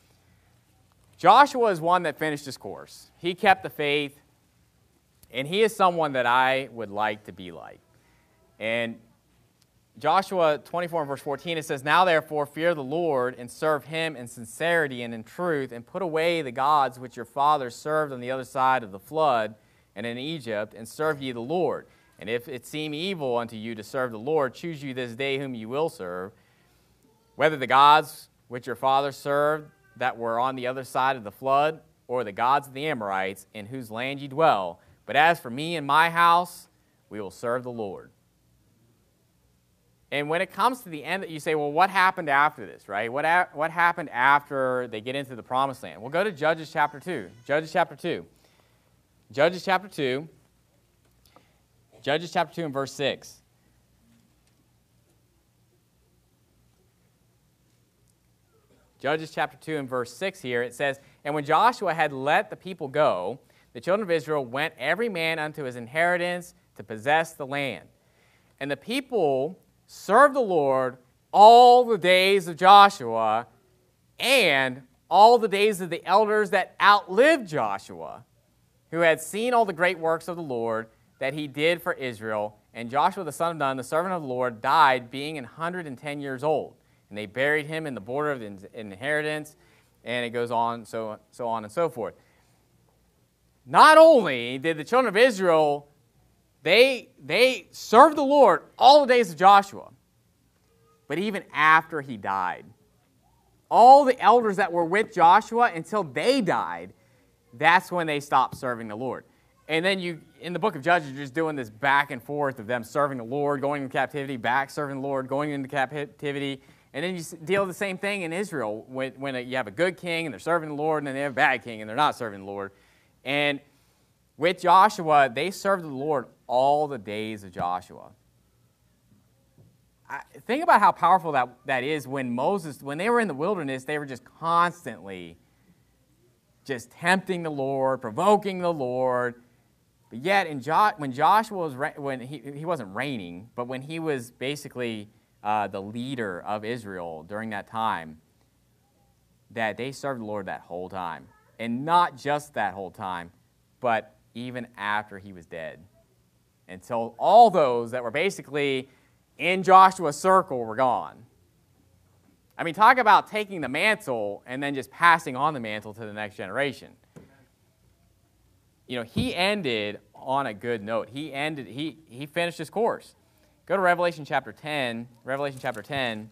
Joshua is one that finished his course. He kept the faith, and he is someone that I would like to be like. And Joshua 24 and verse 14, it says, Now therefore fear the Lord, and serve him in sincerity and in truth, and put away the gods which your fathers served on the other side of the flood and in Egypt, and serve ye the Lord. And if it seem evil unto you to serve the Lord, choose you this day whom you will serve, whether the gods which your fathers served that were on the other side of the flood, or the gods of the Amorites, in whose land ye dwell. But as for me and my house, we will serve the Lord. And when it comes to the end, you say, well, what happened after this, right? What happened after they get into the promised land? Well, go to Judges chapter 2. Judges chapter 2. Judges chapter 2. Judges chapter 2 and verse 6. Judges chapter 2 and verse 6 here, it says, And when Joshua had let the people go, the children of Israel went every man unto his inheritance to possess the land. And the people served the Lord all the days of Joshua and all the days of the elders that outlived Joshua, who had seen all the great works of the Lord that he did for Israel. And Joshua the son of Nun, the servant of the Lord, died being 110 years old. And they buried him in the border of the inheritance, and it goes on, so on and so forth. Not only did the children of Israel, they served the Lord all the days of Joshua. but even after he died. All the elders that were with Joshua until they died, that's when they stopped serving the Lord. And then in the book of Judges, you're just doing this back and forth of them serving the Lord, going into captivity, back serving the Lord, going into captivity. And then you deal with the same thing in Israel when you have a good king and they're serving the Lord, and then they have a bad king and they're not serving the Lord. And with Joshua, they served the Lord all the days of Joshua. Think about how powerful that is when they were in the wilderness, they were just constantly just tempting the Lord, provoking the Lord. But yet, when Joshua was, when he wasn't reigning, but when he was basically the leader of Israel during that time, that they served the Lord that whole time. And not just that whole time, but even after he was dead. Until all those that were basically in Joshua's circle were gone. I mean, talk about taking the mantle and then just passing on the mantle to the next generation. You know, he ended on a good note. He finished his course. Go to Revelation chapter 2 and verse 10.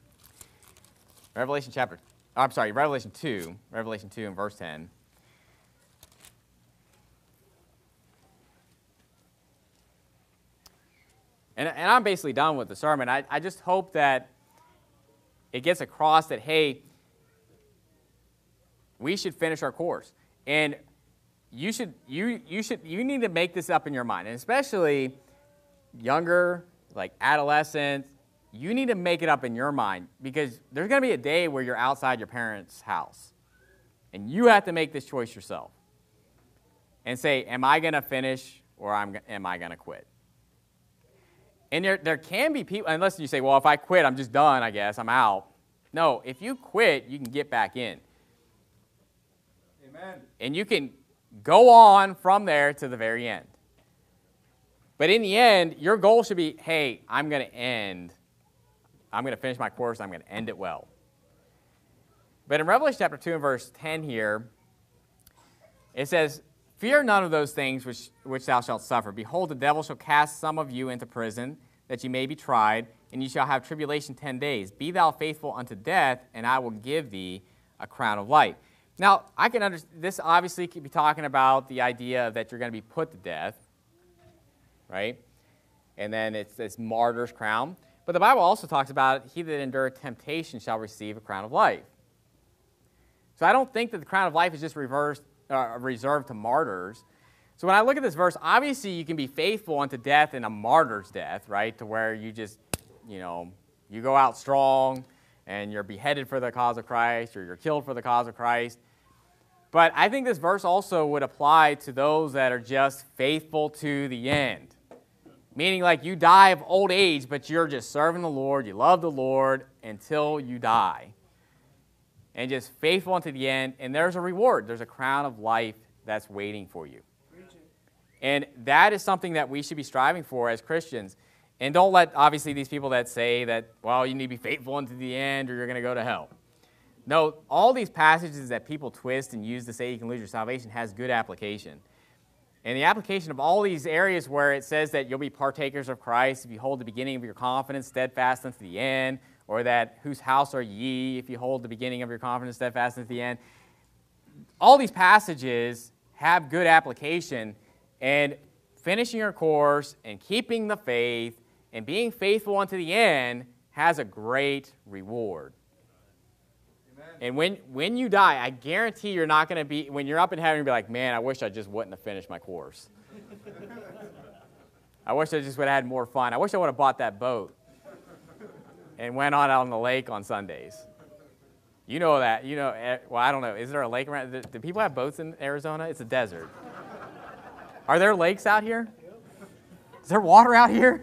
And I'm basically done with the sermon. I just hope that it gets across that, hey, we should finish our course. And you need to make this up in your mind. And especially younger, like adolescents, you need to make it up in your mind, because there's going to be a day where you're outside your parents' house. And you have to make this choice yourself. And say, am I going to finish or am I going to quit? And there can be people, unless you say, well, if I quit, I'm just done, I guess, I'm out. No, if you quit, you can get back in. Amen. And you can go on from there to the very end. But in the end, your goal should be, hey, I'm going to finish my course, I'm going to end it well. But in Revelation chapter 2 and verse 10 here, it says, fear none of those things which thou shalt suffer. Behold, the devil shall cast some of you into prison, that ye may be tried, and ye shall have tribulation 10 days. Be thou faithful unto death, and I will give thee a crown of life. Now, I can understand, this obviously could be talking about the idea that you're going to be put to death, right? And then it's this martyr's crown. But the Bible also talks about he that endureth temptation shall receive a crown of life. So I don't think that the crown of life is just reserved to martyrs. So when I look at this verse, obviously you can be faithful unto death in a martyr's death, right? To where you just, you go out strong and you're beheaded for the cause of Christ, or you're killed for the cause of Christ. But I think this verse also would apply to those that are just faithful to the end. Meaning like you die of old age, but you're just serving the Lord, you love the Lord until you die. And just faithful unto the end, and there's a reward. There's a crown of life that's waiting for you. And that is something that we should be striving for as Christians. And don't let, obviously, these people that say that, well, you need to be faithful unto the end or you're going to go to hell. No, all these passages that people twist and use to say you can lose your salvation has good application. And the application of all these areas where it says that you'll be partakers of Christ if you hold the beginning of your confidence steadfast unto the end, or that whose house are ye if you hold the beginning of your confidence steadfast unto the end. All these passages have good application, and finishing your course and keeping the faith and being faithful unto the end has a great reward. And when you die, I guarantee you're not going to be, when you're up in heaven, you'll be like, man, I wish I just wouldn't have finished my course. I wish I just would have had more fun. I wish I would have bought that boat and went on out on the lake on Sundays. You know that. Well, I don't know. Is there a lake around? Do people have boats in Arizona? It's a desert. Are there lakes out here? Is there water out here?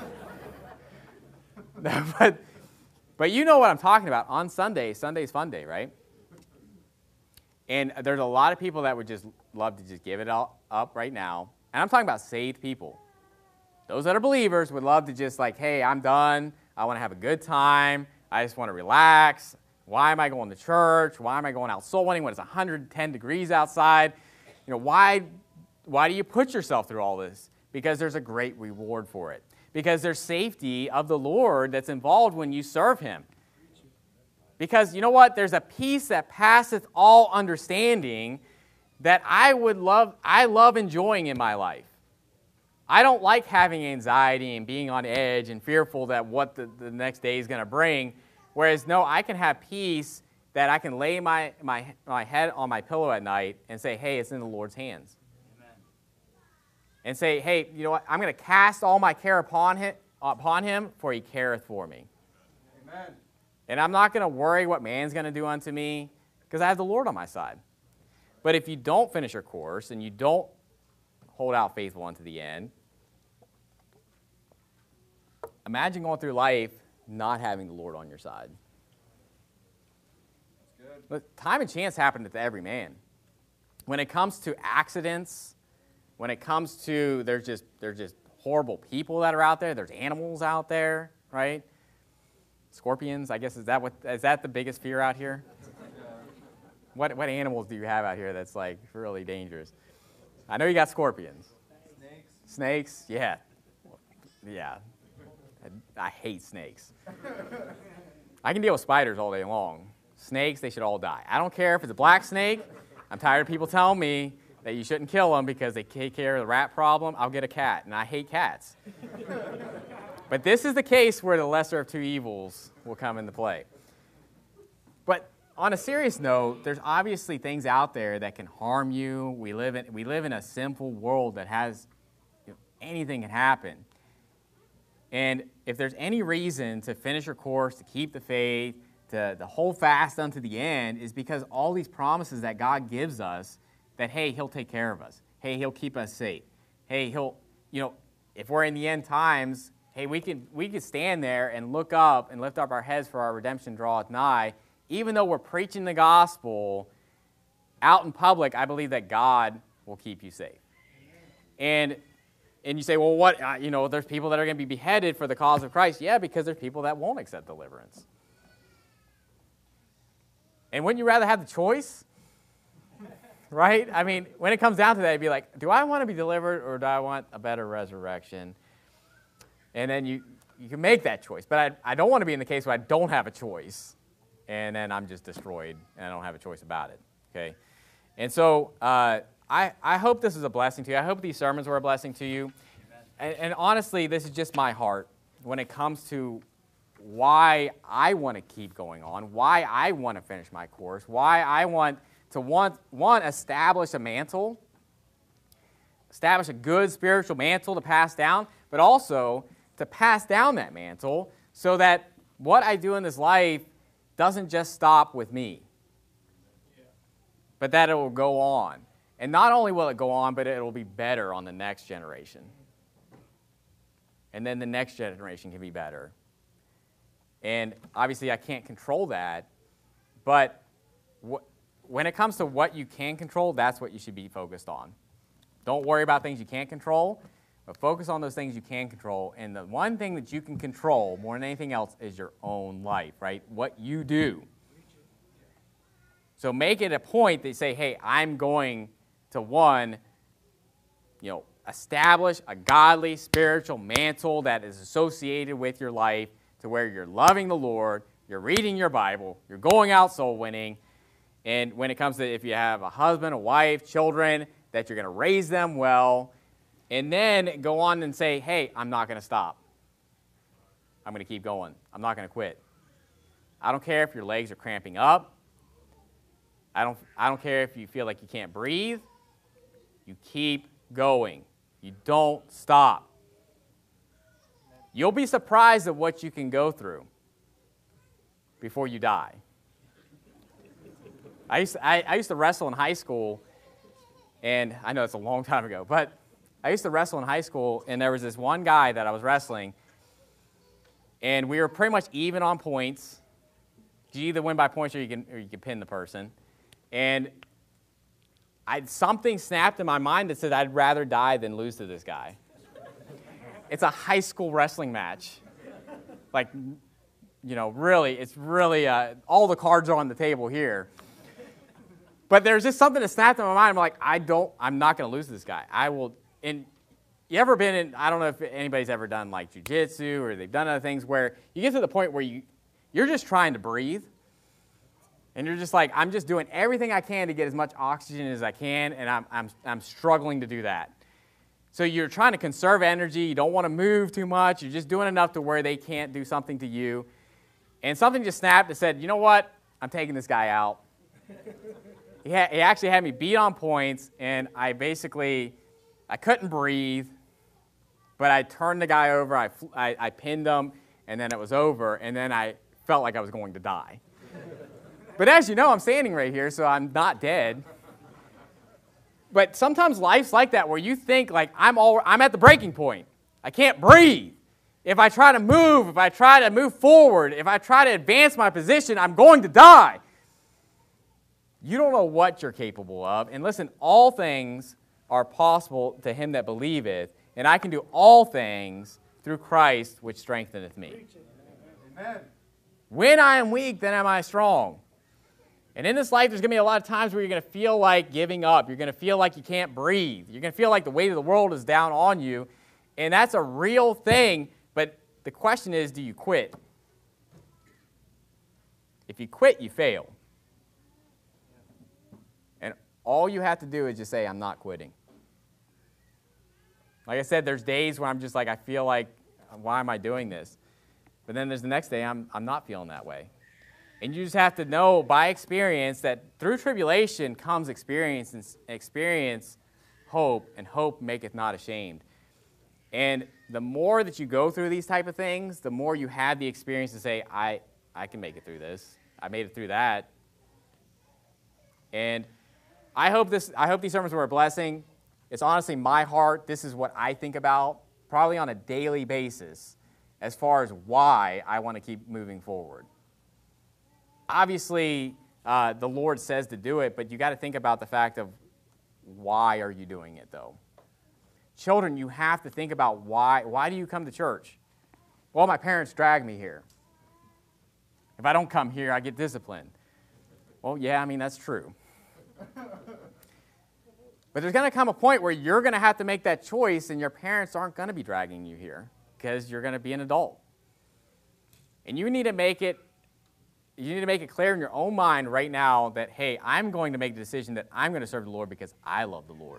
No, but you know what I'm talking about. On Sunday, Sunday's fun day, right? And there's a lot of people that would just love to just give it all up right now. And I'm talking about saved people. Those that are believers would love to just like, hey, I'm done. I want to have a good time. I just want to relax. Why am I going to church? Why am I going out soul winning when it's 110 degrees outside? Why do you put yourself through all this? because there's a great reward for it. Because there's safety of the Lord that's involved when you serve him. Because you know what? There's a peace that passeth all understanding that I love enjoying in my life. I don't like having anxiety and being on edge and fearful that what the next day is going to bring. Whereas, no, I can have peace that I can lay my head on my pillow at night and say, hey, it's in the Lord's hands. Amen. And say, hey, you know what? I'm going to cast all my care upon him, for he careth for me. Amen. And I'm not going to worry what man's going to do unto me, because I have the Lord on my side. But if you don't finish your course and you don't hold out faithful unto the end, imagine going through life not having the Lord on your side. That's good. But time and chance happen to every man. When it comes to accidents, when it comes to there's just horrible people that are out there, there's animals out there, right? Scorpions, I guess, is that the biggest fear out here? What animals do you have out here that's like really dangerous? I know you got scorpions. Snakes, yeah. I hate snakes. I can deal with spiders all day long. Snakes, they should all die. I don't care if it's a black snake. I'm tired of people telling me that you shouldn't kill them because they take care of the rat problem. I'll get a cat, and I hate cats. But this is the case where the lesser of two evils will come into play. But on a serious note, there's obviously things out there that can harm you. We live in a sinful world that has, anything can happen. And if there's any reason to finish your course, to keep the faith, to hold fast unto the end, is because all these promises that God gives us, that, hey, he'll take care of us. Hey, he'll keep us safe. Hey, he'll, if we're in the end times, hey, we can stand there and look up and lift up our heads, for our redemption draweth nigh. Even though we're preaching the gospel out in public, I believe that God will keep you safe. And you say, well, what? There's people that are going to be beheaded for the cause of Christ. Yeah, because there's people that won't accept deliverance. And wouldn't you rather have the choice? Right? I mean, when it comes down to that, you'd be like, do I want to be delivered, or do I want a better resurrection? And then you can make that choice. But I don't want to be in the case where I don't have a choice, and then I'm just destroyed, and I don't have a choice about it. Okay? And so I hope this is a blessing to you. I hope these sermons were a blessing to you. And honestly, this is just my heart when it comes to why I want to keep going on, why I want to finish my course, why I want to establish a mantle, establish a good spiritual mantle to pass down, but also to pass down that mantle so that what I do in this life doesn't just stop with me, but that it will go on. And not only will it go on, but it will be better on the next generation. And then the next generation can be better. And obviously I can't control that, but when it comes to what you can control, that's what you should be focused on. Don't worry about things you can't control, but focus on those things you can control. And the one thing that you can control more than anything else is your own life, right? What you do. So make it a point that you say, hey, I'm going to establish a godly spiritual mantle that is associated with your life to where you're loving the Lord, you're reading your Bible, you're going out soul winning, and when it comes to if you have a husband, a wife, children, that you're going to raise them well, and then go on and say, hey, I'm not going to stop. I'm going to keep going. I'm not going to quit. I don't care if your legs are cramping up. I don't care if you feel like you can't breathe. You keep going. You don't stop. You'll be surprised at what you can go through before you die. I used to wrestle in high school, and I know it's a long time ago, but I used to wrestle in high school, and there was this one guy that I was wrestling, and we were pretty much even on points. You either win by points or you can pin the person. And something snapped in my mind that said I'd rather die than lose to this guy. It's a high school wrestling match. Really, it's really, all the cards are on the table here. But there's just something that snapped in my mind. I'm like, I'm not going to lose to this guy. I will, and, you ever been in, I don't know if anybody's ever done like jiu-jitsu or they've done other things where you get to the point where you're just trying to breathe. And you're just like, I'm just doing everything I can to get as much oxygen as I can, and I'm struggling to do that. So you're trying to conserve energy. You don't want to move too much. You're just doing enough to where they can't do something to you. And something just snapped and said, you know what? I'm taking this guy out. He actually had me beat on points, and I couldn't breathe. But I turned the guy over. I pinned him, and then it was over. And then I felt like I was going to die. But as you know, I'm standing right here, so I'm not dead. But sometimes life's like that, where you think like I'm at the breaking point. I can't breathe. If I try to move forward, if I try to advance my position, I'm going to die. You don't know what you're capable of. And listen, all things are possible to him that believeth, and I can do all things through Christ, which strengtheneth me. Amen. When I am weak, then am I strong. And in this life, there's going to be a lot of times where you're going to feel like giving up. You're going to feel like you can't breathe. You're going to feel like the weight of the world is down on you. And that's a real thing. But the question is, do you quit? If you quit, you fail. And all you have to do is just say, I'm not quitting. Like I said, there's days where I'm just like, I feel like, why am I doing this? But then there's the next day, I'm not feeling that way. And you just have to know by experience that through tribulation comes experience, and experience hope, and hope maketh not ashamed. And the more that you go through these type of things, the more you have the experience to say, I can make it through this. I made it through that. And I hope these sermons were a blessing. It's honestly my heart. This is what I think about probably on a daily basis as far as why I want to keep moving forward. Obviously, the Lord says to do it, but you got to think about the fact of why are you doing it, though? Children, you have to think about why. Why do you come to church? Well, my parents drag me here. If I don't come here, I get disciplined. Well, yeah, I mean, that's true. But there's going to come a point where you're going to have to make that choice, and your parents aren't going to be dragging you here because you're going to be an adult. And you need to make it clear in your own mind right now that, hey, I'm going to make the decision that I'm going to serve the Lord because I love the Lord.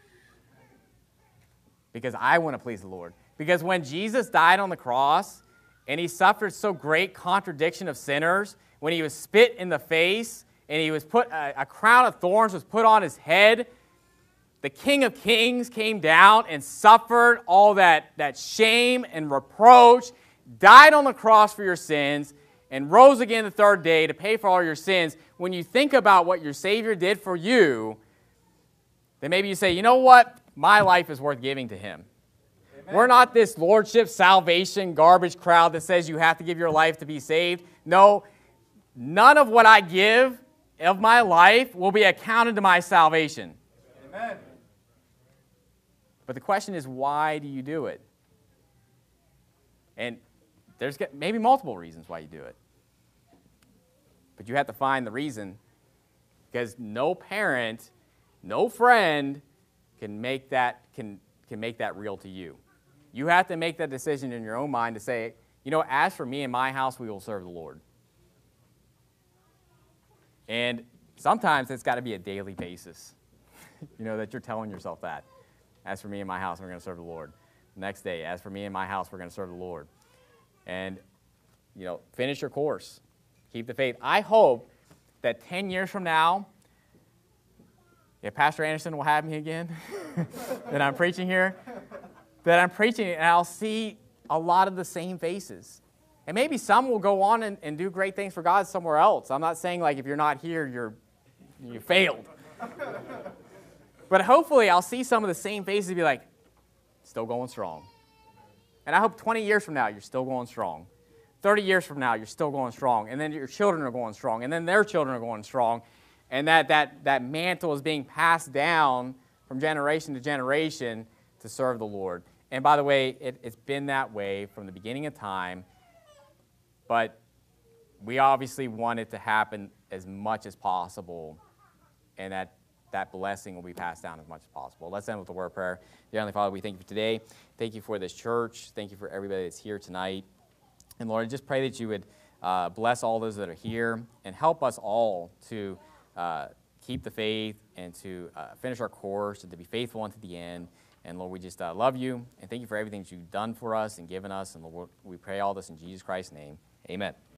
Because I want to please the Lord. Because when Jesus died on the cross and he suffered so great contradiction of sinners, when he was spit in the face and he was put a crown of thorns was put on his head, the King of Kings came down and suffered all that shame and reproach, died on the cross for your sins, and rose again the third day to pay for all your sins. When you think about what your Savior did for you, then maybe you say, you know what? My life is worth giving to him. Amen. We're not this lordship, salvation, garbage crowd that says you have to give your life to be saved. No, none of what I give of my life will be accounted to my salvation. Amen. But the question is, why do you do it? And there's maybe multiple reasons why you do it. But you have to find the reason, because no parent, no friend can make that real to you. You have to make that decision in your own mind to say, you know, as for me and my house, we will serve the Lord. And sometimes it's got to be a daily basis, you know, that you're telling yourself that. As for me and my house, we're going to serve the Lord. Next day, as for me and my house, we're going to serve the Lord. And, you know, finish your course. Keep the faith. I hope that 10 years from now, if Pastor Anderson will have me again, that I'm preaching here, that I'm preaching and I'll see a lot of the same faces. And maybe some will go on and do great things for God somewhere else. I'm not saying like if you're not here, you failed. But hopefully I'll see some of the same faces and be like, still going strong. And I hope 20 years from now, you're still going strong. 30 years from now, you're still going strong. And then your children are going strong. And then their children are going strong. And that mantle is being passed down from generation to generation to serve the Lord. And by the way, it's been that way from the beginning of time. But we obviously want it to happen as much as possible. And that that blessing will be passed down as much as possible. Let's end with a word of prayer. Dear Heavenly Father, we thank you for today. Thank you for this church. Thank you for everybody that's here tonight. And Lord, I just pray that you would bless all those that are here and help us all to keep the faith and to finish our course and to be faithful unto the end. And Lord, we just love you and thank you for everything that you've done for us and given us. And Lord, we pray all this in Jesus Christ's name. Amen.